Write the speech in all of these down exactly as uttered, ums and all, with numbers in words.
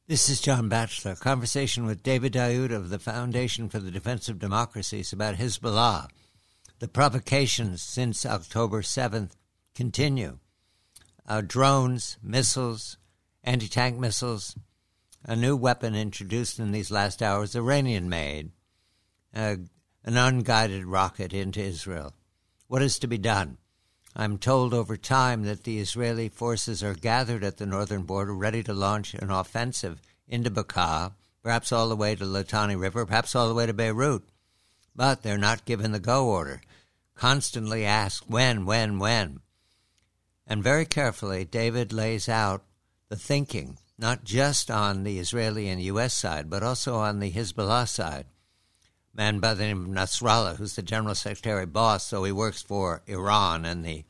This is John Batchelor. Conversation with David Daoud of the Foundation for the Defense of Democracies about Hezbollah. The provocations since October seventh continue. Uh, drones, missiles, anti-tank missiles, a new weapon introduced in these last hours, Iranian-made, uh, an unguided rocket into Israel. What is to be done? I'm told over time that the Israeli forces are gathered at the northern border, ready to launch an offensive into Bekaa, perhaps all the way to Litani River, perhaps all the way to Beirut. But they're not given the go order. Constantly asked when, when, when. And very carefully, David lays out the thinking, not just on the Israeli and U S side, but also on the Hezbollah side. A man by the name of Nasrallah, who's the general secretary boss, so he works for Iran and the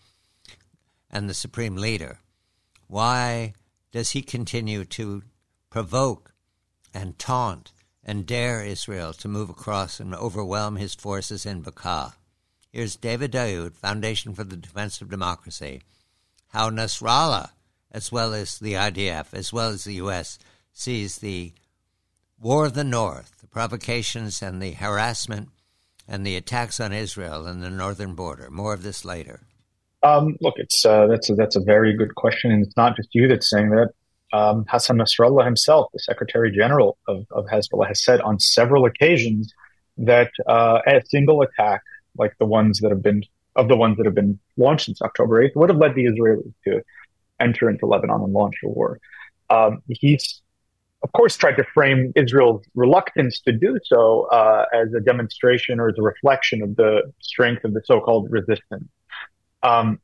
and the supreme leader. Why does he continue to provoke and taunt and dare Israel to move across and overwhelm his forces in Bekaa? Here's David Daoud, Foundation for the Defense of Democracy, how Nasrallah, as well as the I D F, as well as the U S, sees the War of the North, the provocations and the harassment and the attacks on Israel and the northern border. More of this later. Um, look, it's uh, that's a, that's a very good question, and it's not just you that's saying that. Um, Hassan Nasrallah himself, the Secretary General of, of Hezbollah, has said on several occasions that uh, a single attack, like the ones that have been of the ones that have been launched since October eighth, would have led the Israelis to enter into Lebanon and launch a war. Um, he's of course, tried to frame Israel's reluctance to do so uh, as a demonstration or as a reflection of the strength of the so-called resistance. Um,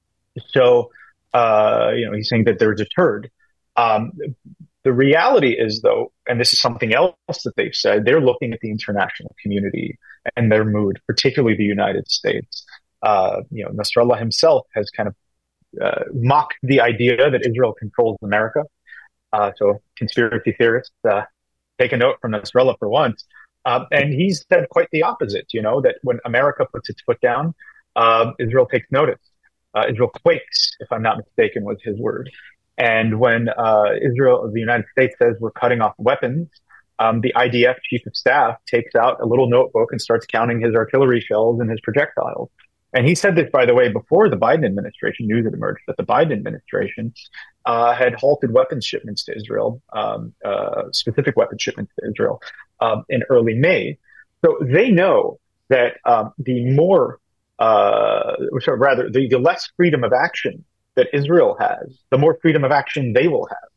so, uh, you know, he's saying that they're deterred. Um, the reality is, though, and this is something else that they've said, they're looking at the international community and their mood, particularly the United States. Uh, you know, Nasrallah himself has kind of uh, mocked the idea that Israel controls America. Uh, so conspiracy theorists, uh, take a note from Nasrallah for once. Um, and he's said quite the opposite, you know, that when America puts its foot down, uh, Israel takes notice. Uh, Israel quakes, if I'm not mistaken, was his word. And when uh, Israel, the United States says we're cutting off weapons, um, the I D F chief of staff takes out a little notebook and starts counting his artillery shells and his projectiles. And he said this, by the way, before the Biden administration, news had emerged that the Biden administration uh, had halted weapons shipments to Israel, um, uh, specific weapons shipments to Israel um, in early May. So they know that um, the more, uh, or rather, the, the less freedom of action that Israel has, the more freedom of action they will have.